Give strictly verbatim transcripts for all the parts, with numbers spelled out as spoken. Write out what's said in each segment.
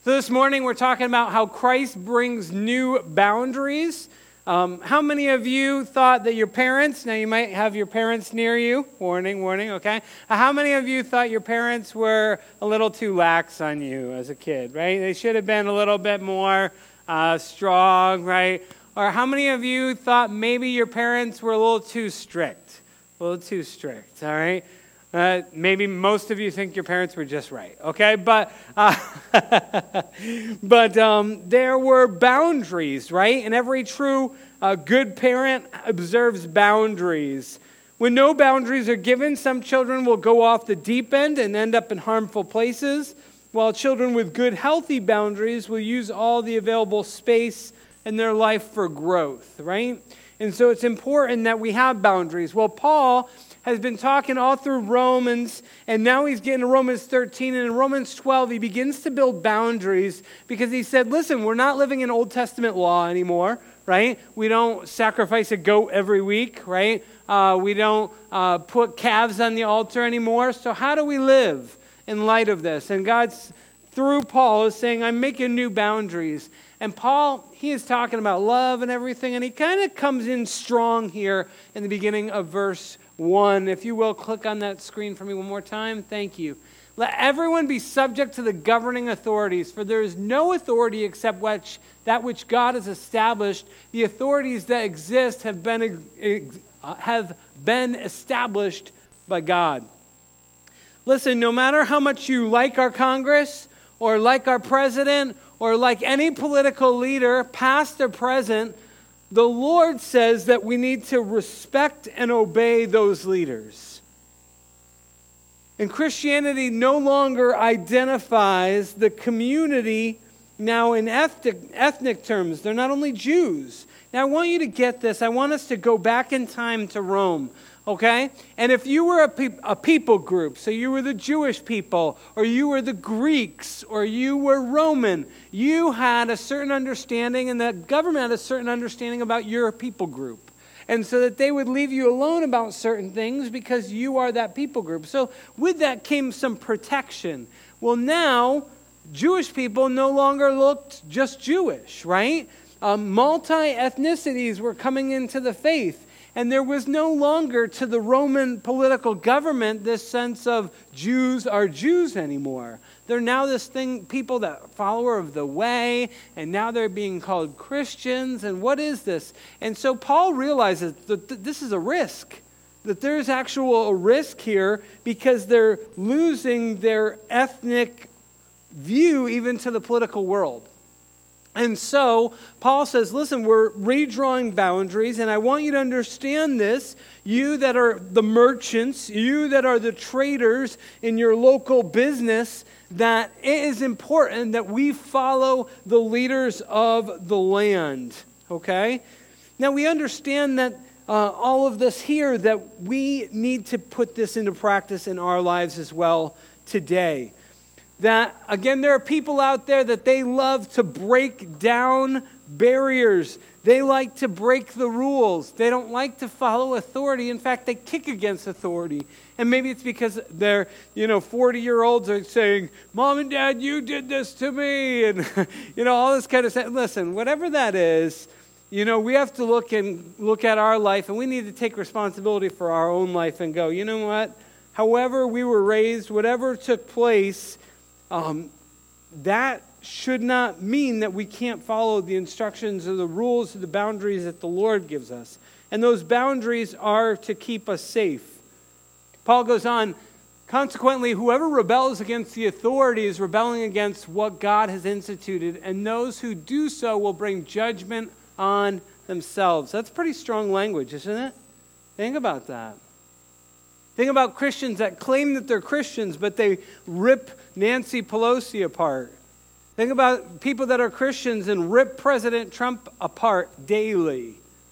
So this morning we're talking about how Christ brings new boundaries. Um, how many of you thought that your parents, now you might have your parents near you, warning, warning, okay? How many of you thought your parents were a little too lax on you as a kid, right? They should have been a little bit more uh, strong, right? Or how many of you thought maybe your parents were a little too strict, a little too strict, all right? Uh, maybe most of you think your parents were just right, okay? But uh, but um, there were boundaries, right? And every true uh, good parent observes boundaries. When no boundaries are given, some children will go off the deep end and end up in harmful places, while children with good, healthy boundaries will use all the available space in their life for growth, right? And so it's important that we have boundaries. Well, Paul has been talking all through Romans, and now he's getting to Romans thirteen, and in Romans twelve, he begins to build boundaries because he said, listen, we're not living in Old Testament law anymore, right? We don't sacrifice a goat every week, right? Uh, we don't uh, put calves on the altar anymore. So how do we live in light of this? And God's, through Paul, is saying, I'm making new boundaries. And Paul, he is talking about love and everything, and he kind of comes in strong here in the beginning of verse one. If you will, click on that screen for me one more time. Thank you. Let everyone be subject to the governing authorities, for there is no authority except which, that which God has established. The authorities that exist have been, have been established by God. Listen, no matter how much you like our Congress or like our president or like any political leader, past or present, the Lord says that we need to respect and obey those leaders. And Christianity no longer identifies the community now in ethnic, ethnic terms. They're not only Jews. Now I want you to get this. I want us to go back in time to Rome. Okay? And if you were a, pe- a people group, so you were the Jewish people, or you were the Greeks, or you were Roman, you had a certain understanding, and the government had a certain understanding about your people group. And so that they would leave you alone about certain things because you are that people group. So with that came some protection. Well, now, Jewish people no longer looked just Jewish, right? Um, multi-ethnicities were coming into the faith. And there was no longer to the Roman political government this sense of Jews are Jews anymore. They're now this thing, people that follower of the way, and now they're being called Christians. And what is this? And so Paul realizes that th- this is a risk, that there's actual risk here because they're losing their ethnic view even to the political world. And so Paul says, listen, we're redrawing boundaries, and I want you to understand this. You that are the merchants, you that are the traders in your local business, that it is important that we follow the leaders of the land, okay? Now we understand that uh, all of this here, that we need to put this into practice in our lives as well today. That, again, there are people out there that they love to break down barriers. They like to break the rules. They don't like to follow authority. In fact, they kick against authority. And maybe it's because they're, you know, forty-year-olds are saying, Mom and Dad, you did this to me. And, you know, all this kind of stuff. Listen, whatever that is, you know, we have to look and look at our life, and we need to take responsibility for our own life and go, you know what? However we were raised, whatever took place, Um, that should not mean that we can't follow the instructions or the rules or the boundaries that the Lord gives us. And those boundaries are to keep us safe. Paul goes on, consequently, whoever rebels against the authority is rebelling against what God has instituted, and those who do so will bring judgment on themselves. That's pretty strong language, isn't it? Think about that. Think about Christians that claim that they're Christians, but they rip Nancy Pelosi apart. Think about people that are Christians and rip President Trump apart daily.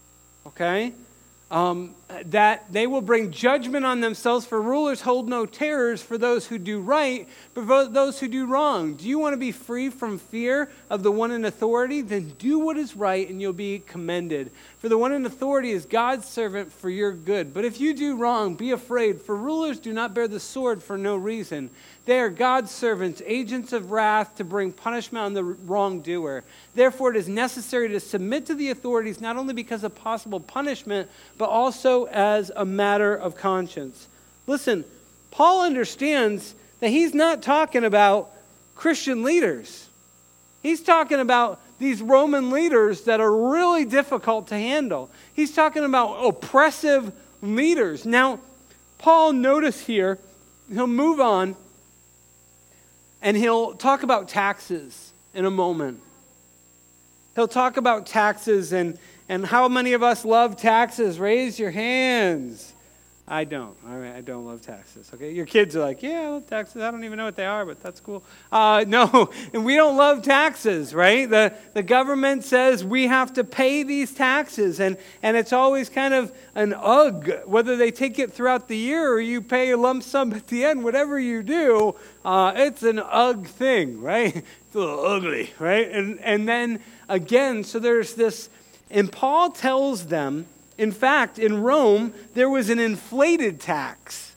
Okay? Um, that they will bring judgment on themselves, for rulers hold no terrors for those who do right, but for those who do wrong. Do you want to be free from fear of the one in authority? Then do what is right and you'll be commended. For the one in authority is God's servant for your good. But if you do wrong, be afraid, for rulers do not bear the sword for no reason. They are God's servants, agents of wrath to bring punishment on the wrongdoer. Therefore, it is necessary to submit to the authorities not only because of possible punishment, but also as a matter of conscience. Listen, Paul understands that he's not talking about Christian leaders. He's talking about these Roman leaders that are really difficult to handle. He's talking about oppressive leaders. Now, Paul, notice here, he'll move on and he'll talk about taxes in a moment. He'll talk about taxes and, and how many of us love taxes. Raise your hands. I don't. All right, I don't love taxes. Okay, your kids are like, yeah, I love taxes. I don't even know what they are, but that's cool. Uh, no, and we don't love taxes, right? The the government says we have to pay these taxes, and, and it's always kind of an ugh, whether they take it throughout the year or you pay a lump sum at the end, whatever you do, uh, it's an ugh thing, right? It's a little ugly, right? And and then again, so there's this, and Paul tells them, in fact, in Rome, there was an inflated tax.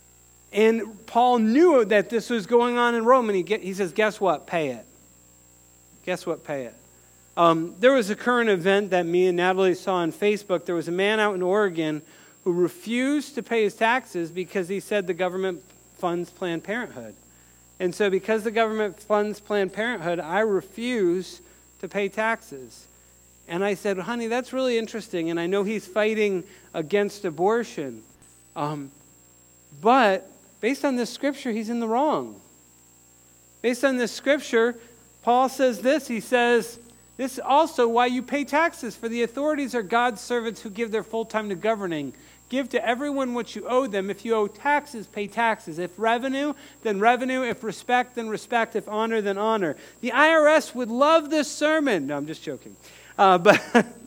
And Paul knew that this was going on in Rome, and he, get, he says, guess what? Pay it. Guess what? Pay it. Um, there was a current event that me and Natalie saw on Facebook. There was a man out in Oregon who refused to pay his taxes because he said the government funds Planned Parenthood. And so because the government funds Planned Parenthood, I refuse to pay taxes. And I said, honey, that's really interesting. And I know he's fighting against abortion. Um, but based on this scripture, he's in the wrong. Based on this scripture, Paul says this. He says, this is also why you pay taxes. For the authorities are God's servants who give their full time to governing. Give to everyone what you owe them. If you owe taxes, pay taxes. If revenue, then revenue. If respect, then respect. If honor, then honor. The I R S would love this sermon. No, I'm just joking. Uh, but,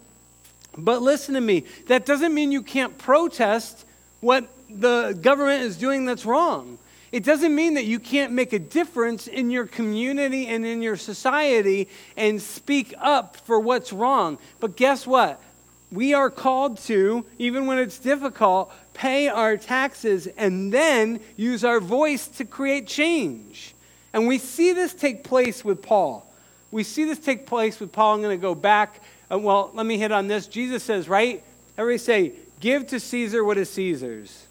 but listen to me. That doesn't mean you can't protest what the government is doing that's wrong. It doesn't mean that you can't make a difference in your community and in your society and speak up for what's wrong. But guess what? We are called to, even when it's difficult, pay our taxes and then use our voice to create change. And we see this take place with Paul. We see this take place with Paul. I'm going to go back. Uh, well, let me hit on this. Jesus says, right? Everybody say, give to Caesar what is Caesar's.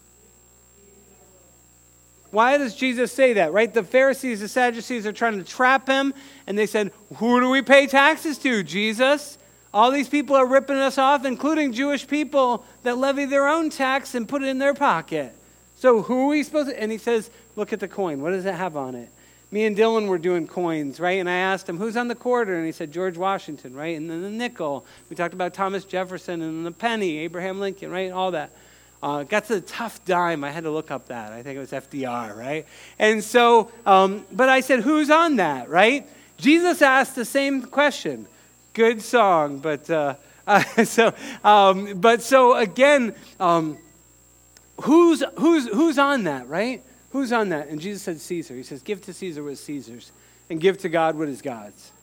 Why does Jesus say that, right? The Pharisees, the Sadducees are trying to trap him. And they said, who do we pay taxes to, Jesus? All these people are ripping us off, including Jewish people that levy their own tax and put it in their pocket. So who are we supposed to? And he says, look at the coin. What does it have on it? Me and Dylan were doing coins, right? And I asked him, who's on the quarter? And he said, George Washington, right? And then the nickel. We talked about Thomas Jefferson and the penny, Abraham Lincoln, right? All that. Uh, got to the tough dime. I had to look up that. I think it was F D R, right? And so, um, but I said, who's on that, right? Jesus asked the same question. Good song, but uh, uh, so, um, but so again, um, who's who's who's on that, right? Who's on that? And Jesus said Caesar. He says, give to Caesar what is Caesar's and give to God what is God's.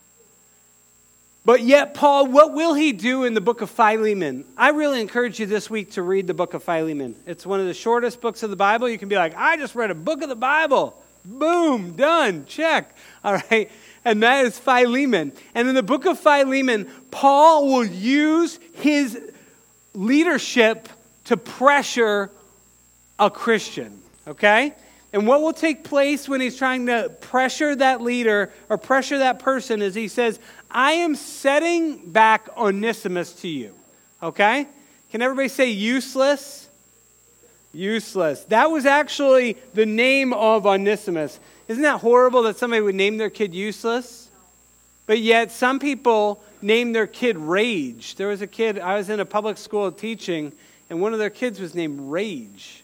But yet, Paul, what will he do in the book of Philemon? I really encourage you this week to read the book of Philemon. It's one of the shortest books of the Bible. You can be like, I just read a book of the Bible. Boom, done, check. All right, and that is Philemon. And in the book of Philemon, Paul will use his leadership to pressure a Christian, okay? And what will take place when he's trying to pressure that leader or pressure that person is he says, I am setting back Onesimus to you. Okay? Can everybody say useless? Useless. That was actually the name of Onesimus. Isn't that horrible that somebody would name their kid useless? But yet some people name their kid Rage. There was a kid, I was in a public school teaching, and one of their kids was named Rage.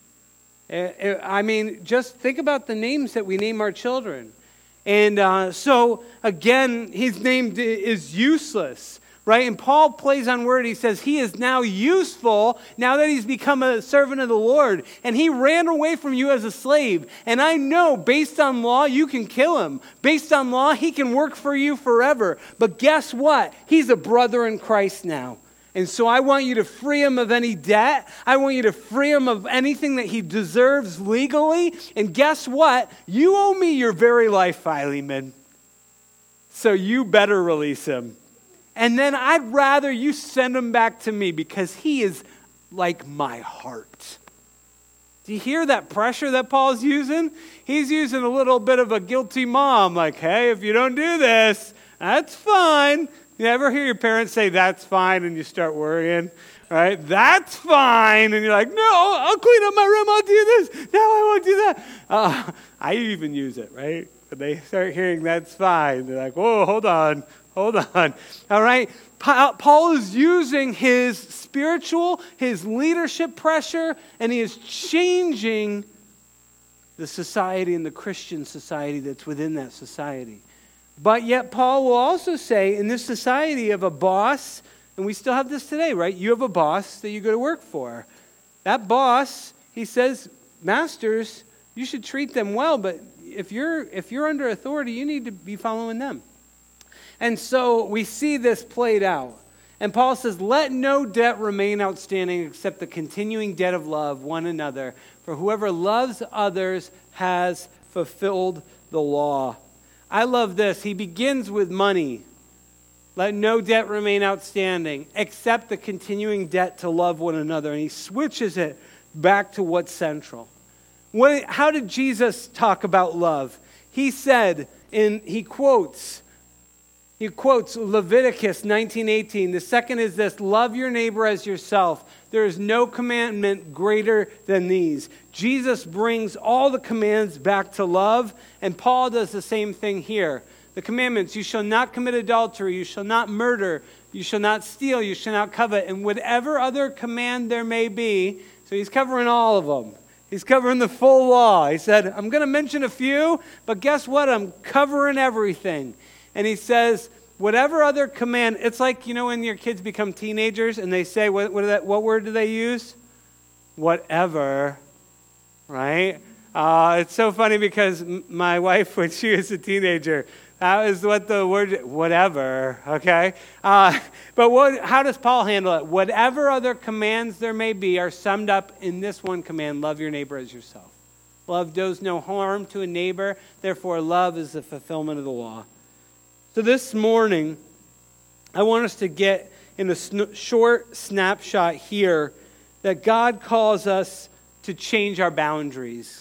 I mean, just think about the names that we name our children. And uh, so, again, his name is useless, right? And Paul plays on word. He says he is now useful now that he's become a servant of the Lord. And he ran away from you as a slave. And I know, based on law, you can kill him. Based on law, he can work for you forever. But guess what? He's a brother in Christ now. And so I want you to free him of any debt. I want you to free him of anything that he deserves legally. And guess what? You owe me your very life, Philemon. So you better release him. And then I'd rather you send him back to me because he is like my heart. Do you hear that pressure that Paul's using? He's using a little bit of a guilty mom, like, hey, if you don't do this, that's fine. You ever hear your parents say, that's fine, and you start worrying, right? That's fine. And you're like, no, I'll clean up my room. I'll do this. No, I won't do that. Uh, I even use it, right? But they start hearing that's fine. They're like, whoa, hold on. Hold on. All right? Paul is using his spiritual, his leadership pressure, and he is changing the society and the Christian society that's within that society. But yet Paul will also say in this society of a boss, and we still have this today, right? You have a boss that you go to work for. That boss, he says, masters, you should treat them well, but if you're if you're under authority, you need to be following them. And so we see this played out. And Paul says, let no debt remain outstanding except the continuing debt of love one another. For whoever loves others has fulfilled the law. I love this. He begins with money. Let no debt remain outstanding except the continuing debt to love one another. And he switches it back to what's central. What, how did Jesus talk about love? He said, in he quotes, he quotes Leviticus nineteen eighteen. The second is this, love your neighbor as yourself. There is no commandment greater than these. Jesus brings all the commands back to love, and Paul does the same thing here. The commandments, you shall not commit adultery, you shall not murder, you shall not steal, you shall not covet, and whatever other command there may be. So he's covering all of them. He's covering the full law. He said, I'm going to mention a few, but guess what? I'm covering everything. And he says, whatever other command, it's like, you know, when your kids become teenagers and they say, what, what, that, what word do they use? Whatever, right? Uh, it's so funny because m- my wife, when she was a teenager, that was what the word, whatever, okay? Uh, but what, how does Paul handle it? Whatever other commands there may be are summed up in this one command, love your neighbor as yourself. Love does no harm to a neighbor, therefore love is the fulfillment of the law. So this morning, I want us to get in a sn- short snapshot here that God calls us to change our boundaries.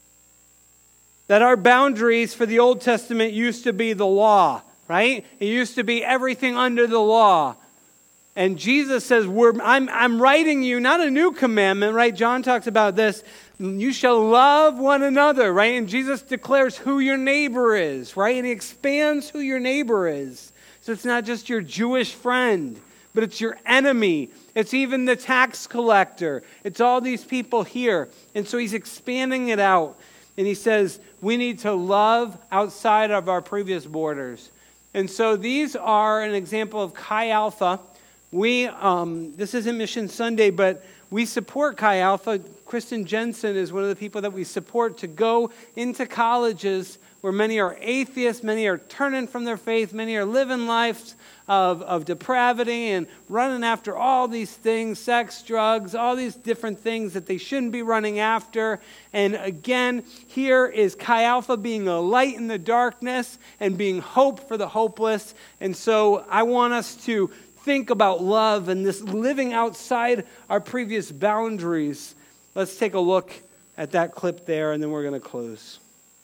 That our boundaries for the Old Testament used to be the law, right? It used to be everything under the law. And Jesus says, We're, I'm, I'm writing you not a new commandment, right? John talks about this. You shall love one another, right? And Jesus declares who your neighbor is, right? And he expands who your neighbor is. So it's not just your Jewish friend, but it's your enemy. It's even the tax collector. It's all these people here. And so he's expanding it out. And he says, we need to love outside of our previous borders. And so these are an example of Chi Alpha. We, um, this isn't Mission Sunday, but we support Chi Alpha. Kristen Jensen is one of the people that we support to go into colleges where many are atheists, many are turning from their faith, many are living lives of, of depravity and running after all these things, sex, drugs, all these different things that they shouldn't be running after. And again, here is Chi Alpha being a light in the darkness and being hope for the hopeless. And so I want us to think about love and this living outside our previous boundaries. Let's take a look at that clip there, and then we're going to close.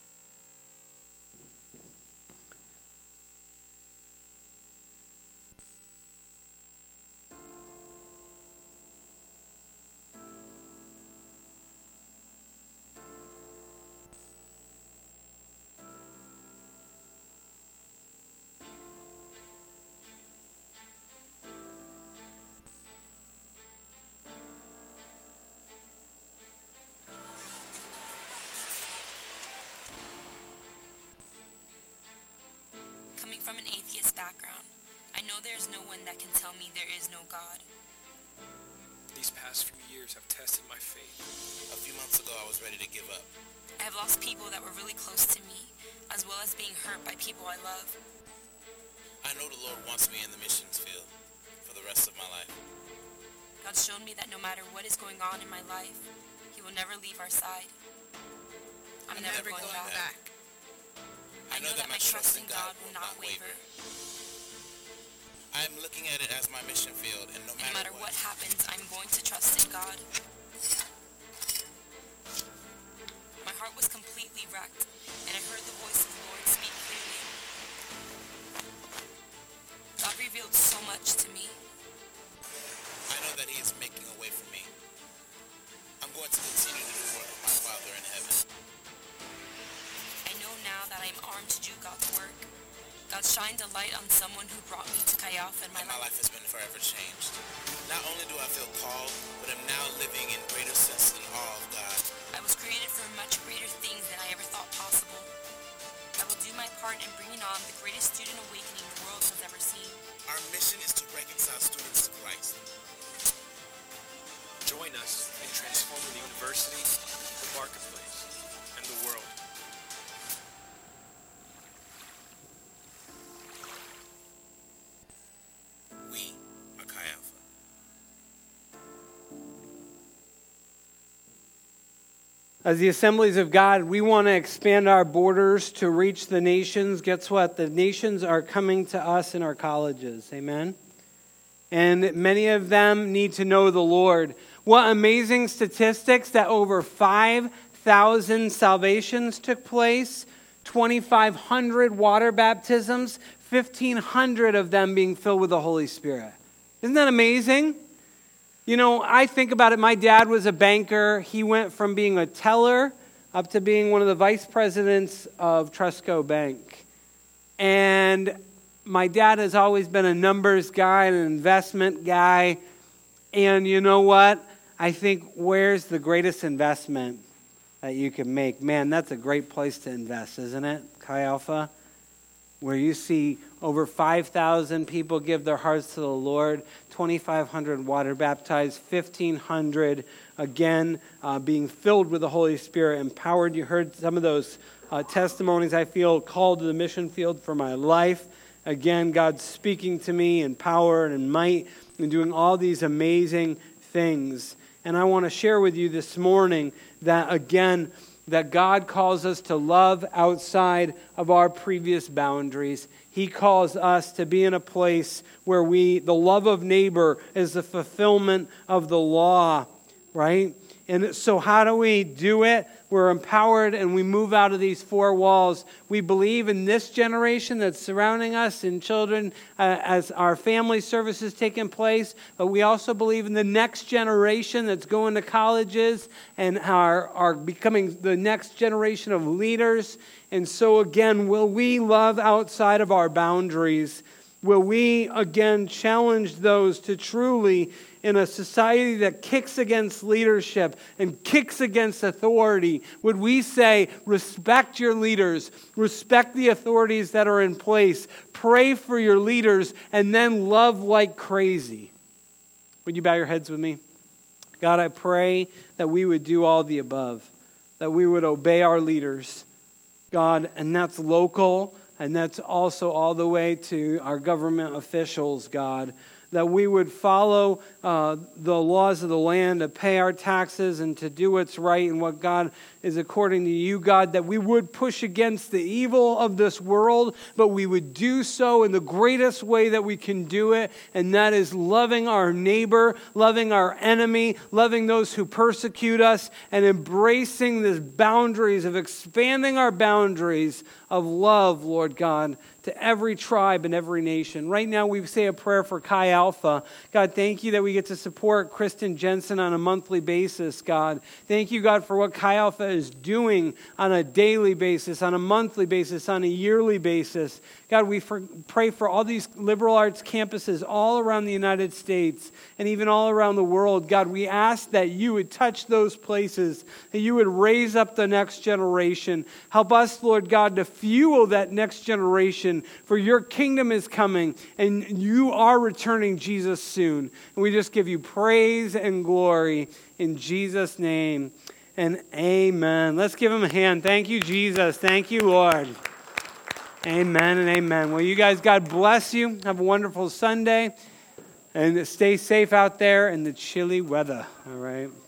From an atheist background, I know there is no one that can tell me there is no God. These past few years have tested my faith. A few months ago, I was ready to give up. I have lost people that were really close to me, as well as being hurt by people I love. I know the Lord wants me in the missions field for the rest of my life. God's shown me that no matter what is going on in my life, He will never leave our side. I'm, I'm never, never going, going back. back. I know that my trust in God will not waver. I am looking at it as my mission field, and no And matter, no matter what happens, I'm going to trust in God. My heart was completely wrecked, and I heard the voice of the Lord speak clearly. God revealed so much to me. I know that He is making a way for me. I'm going to continue to do the work of my Father in heaven. I know now that I'm armed to do God's work. God shined a light on someone who brought me to Chi Alpha in my And my life. life has been forever changed. Not only do I feel called, but am now living in greater sense and awe of God. I was created for much greater things than I ever thought possible. I will do my part in bringing on the greatest student awakening the world has ever seen. Our mission is to reconcile students to Christ. Join us in transforming the university, the marketplace, and the world. We are Chi Alpha. As the Assemblies of God, we want to expand our borders to reach the nations. Guess what? The nations are coming to us in our colleges. Amen? And many of them need to know the Lord. What amazing statistics that over five thousand salvations took place, twenty-five hundred water baptisms, fifteen hundred of them being filled with the Holy Spirit. Isn't that amazing? You know, I think about it. My dad was a banker. He went from being a teller up to being one of the vice presidents of Trustco Bank. And my dad has always been a numbers guy, an investment guy. And you know what? I think, where's the greatest investment that you can make? Man, that's a great place to invest, isn't it, Chi Alpha? Where you see over five thousand people give their hearts to the Lord, twenty-five hundred water baptized, fifteen hundred, again, uh, being filled with the Holy Spirit, empowered. You heard some of those uh, testimonies. I feel called to the mission field for my life. Again, God's speaking to me in power and in might and doing all these amazing things. And I want to share with you this morning that, again, that God calls us to love outside of our previous boundaries. He calls us to be in a place where we, the love of neighbor is the fulfillment of the law, right? And so how do we do it? We're empowered and we move out of these four walls. We believe in this generation that's surrounding us and children uh, as our family services taking place. But we also believe in the next generation that's going to colleges and are, are becoming the next generation of leaders. And so again, will we love outside of our boundaries? Will we again challenge those to truly, in a society that kicks against leadership and kicks against authority, would we say, respect your leaders, respect the authorities that are in place, pray for your leaders, and then love like crazy? Would you bow your heads with me? God, I pray that we would do all the above, that we would obey our leaders, God, and that's local, and that's also all the way to our government officials, God, that we would follow uh, the laws of the land, to pay our taxes and to do what's right and what God is according to you, God, that we would push against the evil of this world, but we would do so in the greatest way that we can do it, and that is loving our neighbor, loving our enemy, loving those who persecute us, and embracing these boundaries of expanding our boundaries of love, Lord God, to every tribe and every nation. Right now, we say a prayer for Chi Alpha. God, thank you that we get to support Kristen Jensen on a monthly basis, God. Thank you, God, for what Chi Alpha is doing on a daily basis, on a monthly basis, on a yearly basis. God, we for, pray for all these liberal arts campuses all around the United States and even all around the world. God, we ask that you would touch those places, that you would raise up the next generation. Help us, Lord God, to fuel that next generation, for your kingdom is coming and you are returning, Jesus, soon. And we just give you praise and glory in Jesus' name. And amen. Let's give him a hand. Thank you, Jesus. Thank you, Lord. Amen and amen. Well, you guys, God bless you. Have a wonderful Sunday. And stay safe out there in the chilly weather. All right.